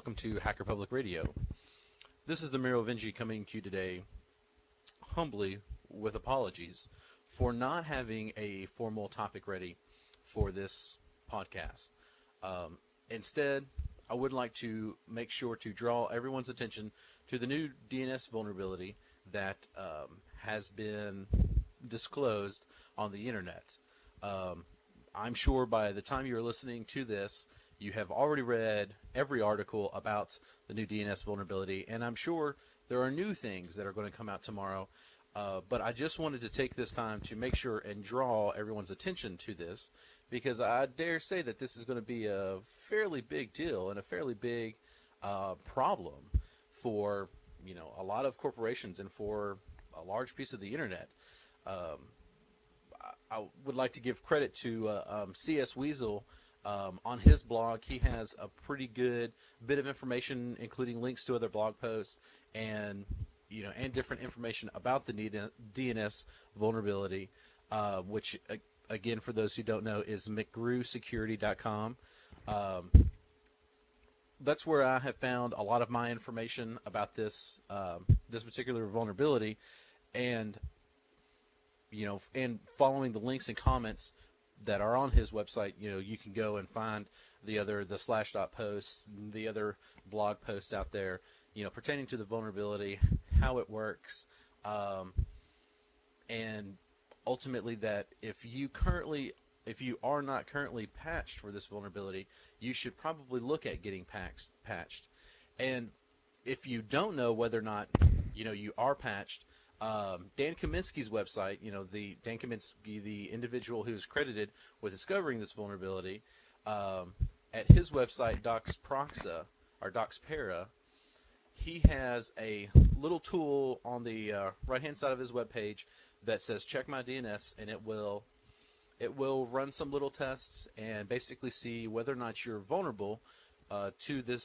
welcome to Hacker Public Radio. This is the Merovingi coming to you today, humbly with apologies for not having a formal topic ready for this podcast. Instead, I would like to make sure to draw everyone's attention to the new DNS vulnerability that has been disclosed on the internet. Um, I'm sure by the time you're listening to this, you have already read every article about the new DNS vulnerability, and I'm sure there are new things that are going to come out tomorrow. But I just wanted to take this time to make sure and draw everyone's attention to this, because I dare say that this is going to be a fairly big deal and a fairly big problem for a lot of corporations and for a large piece of the internet. Um, I would like to give credit to CS Weasel. On his blog, he has a pretty good bit of information, including links to other blog posts and and different information about the DNS vulnerability, which again, for those who don't know, is mcgrewsecurity.com. Um, that's where I have found a lot of my information about this particular vulnerability, and and following the links and comments that are on his website, you can go and find the slash dot posts, the other blog posts out there, pertaining to the vulnerability, how it works, um, and ultimately that if you are not currently patched for this vulnerability, you should probably look at getting patched. And if you don't know whether or not you are patched, Dan Kaminsky's website, the Dan Kaminsky, the individual who is credited with discovering this vulnerability, at his website Doxproxa or Doxpera, he has a little tool on the right-hand side of his webpage that says "Check my DNS," and it will run some little tests and basically see whether or not you're vulnerable to this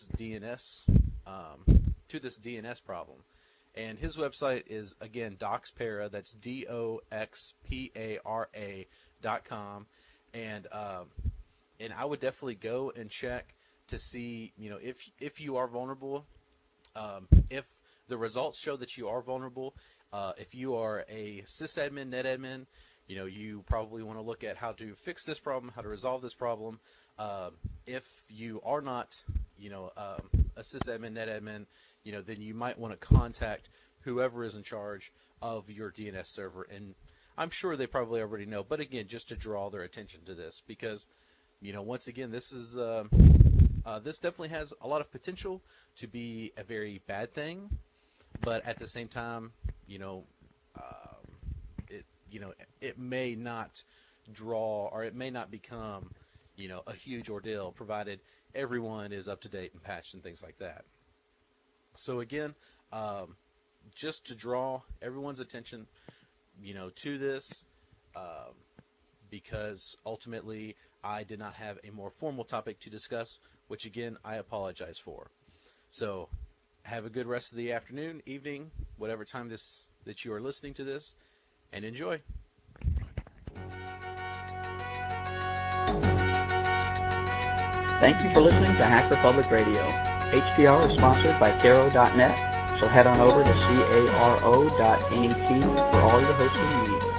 DNS problem. And his website is, again, Doxpera. That's DOXPARA.com. And I would definitely go and check to see, if you are vulnerable, if the results show that you are vulnerable. If you are a sysadmin, netadmin, you probably want to look at how to fix this problem, how to resolve this problem. If you are not, a sysadmin, netadmin, then you might want to contact whoever is in charge of your DNS server. And I'm sure they probably already know, but again, just to draw their attention to this, because, once again, this definitely has a lot of potential to be a very bad thing, but at the same time, it it may not draw, or it may not become a huge ordeal, provided everyone is up to date and patched and things like that. So again, just to draw everyone's attention, to this, um, because ultimately I did not have a more formal topic to discuss, which again I apologize for. So have a good rest of the afternoon, evening, whatever time that you are listening to this, and enjoy. Thank you for listening to Hacker Public Radio. HPR is sponsored by Caro.net, so head on over to caro.net for all your hosting needs.